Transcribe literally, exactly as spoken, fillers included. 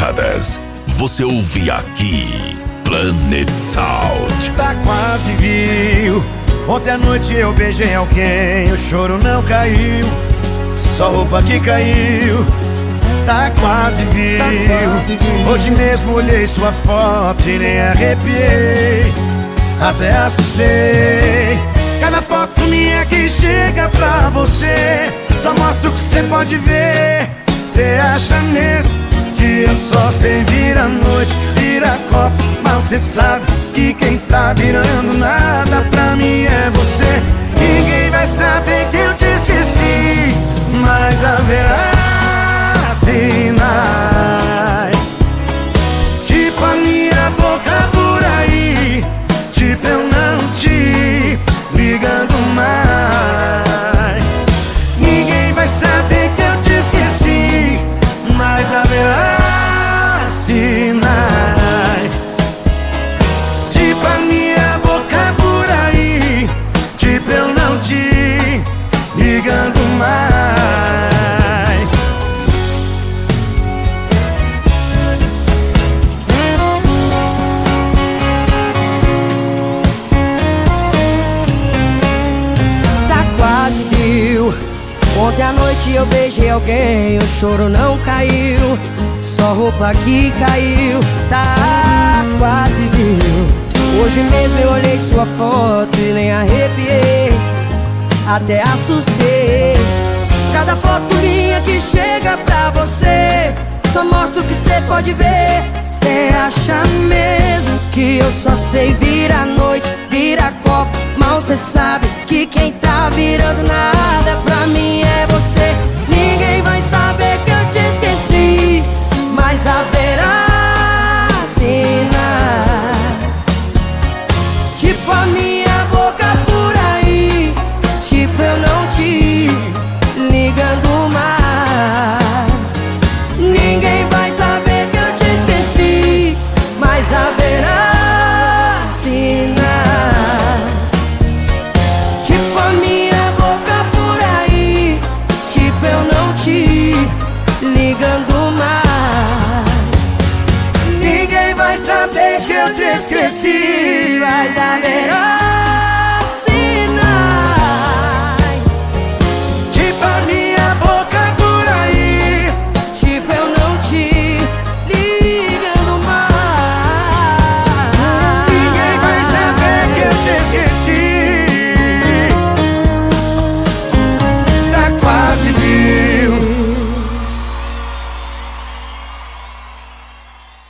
décadas. Você ouve aqui, Planet Sound. Tá quase viu. Ontem à noite eu beijei alguém, o choro não caiu, só roupa que caiu. Tá quase viu. Hoje mesmo olhei sua foto e nem arrepiei, até assustei. Cada foto minha que chega pra você só mostra o que cê pode ver. Cê acha mesmo que eu só sei virar noite, virar copo, mas cê sabe que quem tá virando nada pra mim é você. Ninguém vai saber que eu te esqueci, mas haverá sinais, tipo a minha boca por aí, tipo eu não te ligando mais. Ninguém vai saber que eu te esqueci, mas haverá sinais, tipo a minha boca por aí, tipo eu não te ligando mais. Ontem à noite eu beijei alguém, o choro não caiu, só roupa que caiu. Tá quase viu. Hoje mesmo eu olhei sua foto e nem arrepiei, até assustei. Cada foto minha que chega pra você só mostra o que cê pode ver. Cê acha mesmo que eu só sei virar noite, virar copo, mal cê sabe que quem tá virando nada pra mim é você. Ninguém vai saber que eu te esqueci, mas haverá sinais, tipo a minha boca por aí, tipo eu não te ligando mais. Ninguém vai saber que eu te esqueci, mas haverá sinais, tipo a minha boca por aí, tipo eu não te ligando mais. Ninguém vai saber que eu te esqueci, mas haverá